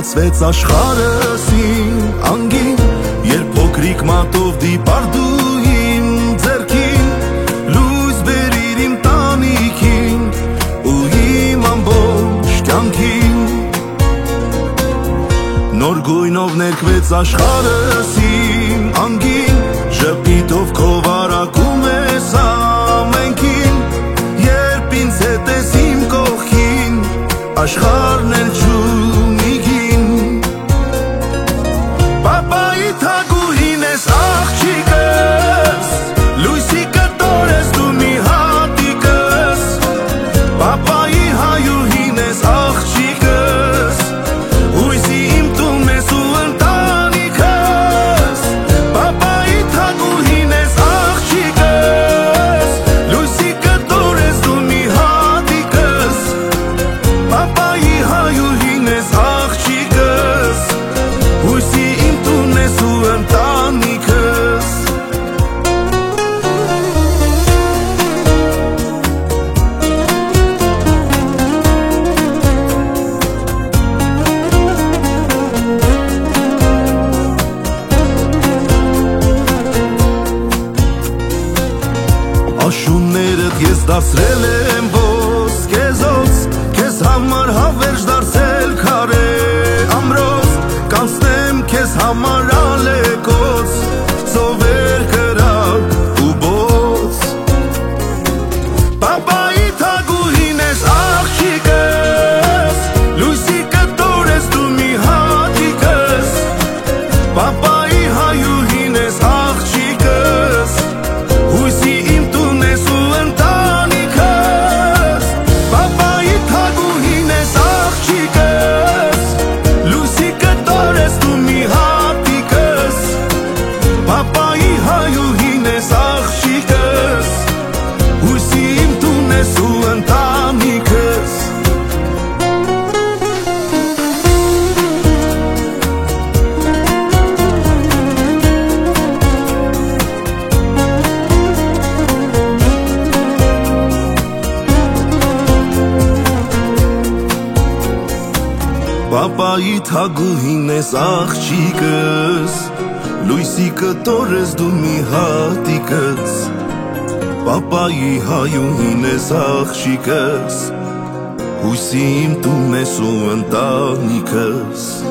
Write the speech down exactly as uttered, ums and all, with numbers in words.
լցվեց աշխարհս իմ անգին, երբ փոքրիկ մատով դիպար դու իմ ձեռքին, լույս բերիր իմ տանիքին ու իմ ամբողջ կյանքին։ Նոր գույնով ներկվեց աշխարհս իմ անգին, ժպիտով քո վարակում ես ամենքին, երբ ինձ հետ ես իմ կողքին, աշխարհն էլ չունի գին։ Պապայի թագուհին ես աղջիկս, լույսի կտոր ես դու մի հատիկս, պապայի հայուհին ես աղջիկս, հույսի իմ տուն ես ու ընտանիքս, պապայի թագուհին ես աղջիկս, լույսի կտոր ես դու մի հատիկս, պապայի հայուհին ես աղջիկս, հույսի իմ տուն ես ու ընտանիքս։ Աշուններդ ես դասրել եմ ոսկեզոց, քեզ համար հավերժ դարձել քարե ամրոց, կանցնեմ քեզ համար ալեկոց, ծովեր կրակ ու բոց։ Պապայի թագուհին ես աղջիկս, լույսի կտոր ես դու մի հատիկս, պապայի հայուհին ես աղջիկս, հույսի իմ տուն ես ու ընտանիքս, պապայի թագուհին ես աղջիկս, լույսի կտոր ես դու մի հատիկս, պապայի հայուհին ես աղջիկս, հույսի իմ տուն ես ու ընտանիքս։ Պապայի թագուհին ես աղջիկս, լույսի կտոր ես դու մի հատիկս, պապայի հայուհին ես աղջիկս, հույսի իմ տուն ես ու ընտանիքս։